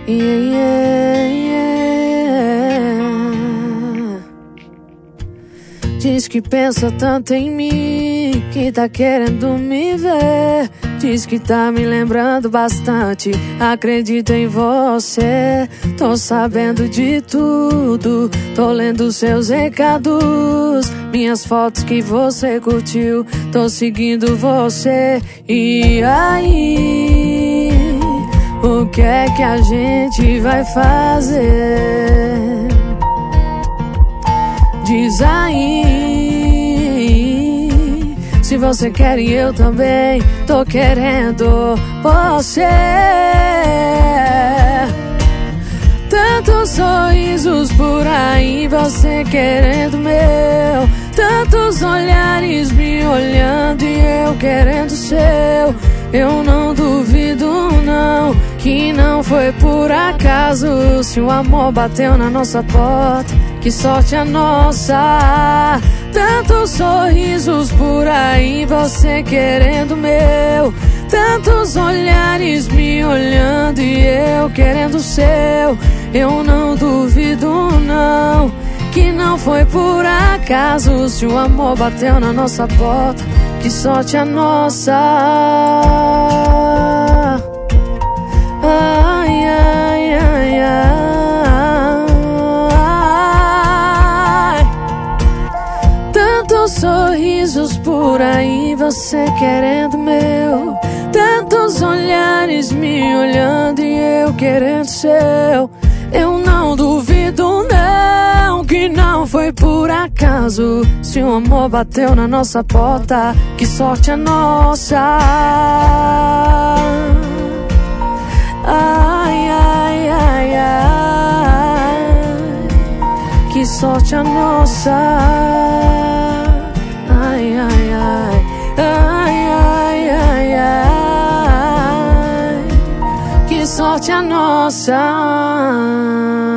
Yeah, yeah. Diz que pensa tanto em mim, que tá querendo me ver. Diz que tá me lembrando bastante, acredito em você. Tô sabendo de tudo, tô lendo seus recados, minhas fotos que você curtiu, tô seguindo você. E aí, o que é que a gente vai fazer? Diz aí, se você quer e eu também tô querendo você. Tantos sorrisos por aí, você querendo meu. Tantos olhares me olhando e eu querendo seu. Eu não duvido não, que não foi por acaso. Se o amor bateu na nossa porta, que sorte a nossa. Tantos sorrisos por aí, você querendo meu. Tantos olhares me olhando e eu querendo o seu. Eu não duvido não, que não foi por acaso. Se o amor bateu na nossa porta, que sorte a nossa. Ai, ai, ai, ai. Tantos sorrisos por aí, você querendo meu. Tantos olhares me olhando e eu querendo seu. Eu não duvido não, que não foi por acaso. Se o amor bateu na nossa porta, que sorte a nossa. Ai, ai, ai, ai, que sorte a nossa. Ai, ai, ai, ai, ai, ai, ai, que sorte a nossa. Sorte a nossa.